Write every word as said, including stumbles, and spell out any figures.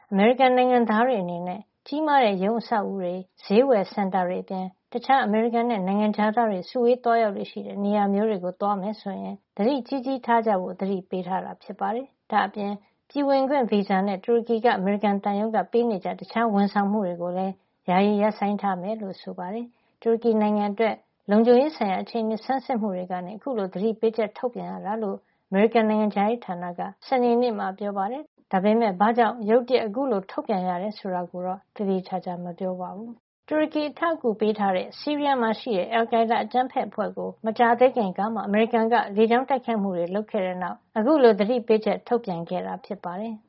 အမေရိကန်နိုင်ငံသားတွေအနေနဲ့ကြီးမားတဲ့ရုံးအဆောက်အဦတွေ၊ဈေးဝယ်စင်တာတွေအပြင်တခြားအမေရိကန်နဲ့နိုင်ငံခြားသားတွေစုဝေးသွားရောက်လေ့ရှိတဲ့နေရာမျိုးတွေကိုသွားမယ်ဆိုရင်သတိကြီးကြီးထားကြဖို့သတိပေးထားတာဖြစ်ပါတယ်။ဒါ့အပြင်ပြည်ဝင်ခွင့်ဗီဇာနဲ့တူရကီကအမေရိကန်သံရုံးကပေးနေကျတခြားဝန်ဆောင်မှုတွေကိုလည်းယာယီရပ်ဆိုင်းထားမယ်လို့ဆိုပါတယ်။တူရကီနိုင်ငံအတွက်လုံခြုံရေးဆိုင်ရာအခြေအနေဆန်းစစ်မှုတွေကနေအခုလိုသတိပေးချက်ထုတ်ပြန်ရတာလို့အမေရိကန်နိုင်ငံခြားရေးဌာနကစနေနေ့မှာပြောပါတယ်။ဒါပေမဲ့ဘာကြောင့်ရုတ်တရက်အခုလိုထုတ်ပြန်ရတယ်ဆိုတာကိုတော့သေသေချာချာမပြောပါဘူး။တူရကီအထောက်အကူပေးထားတဲ့ဆီးရီးယားမှာရှိတဲ့ အယ်လ်ကိုင်းဒါးအကြမ်းဖက်အဖွဲ့ကိုမကြာသေးခင်ကမှအမေရိကန်ကလေကြောင်းတိုက်ခိုက်မှုတွေလုပ်ခဲ့တဲ့နောက်အခုလိုသတိပေးချက်ထုတ်ပြန်ခဲ့တာဖြစ်ပါတယ်။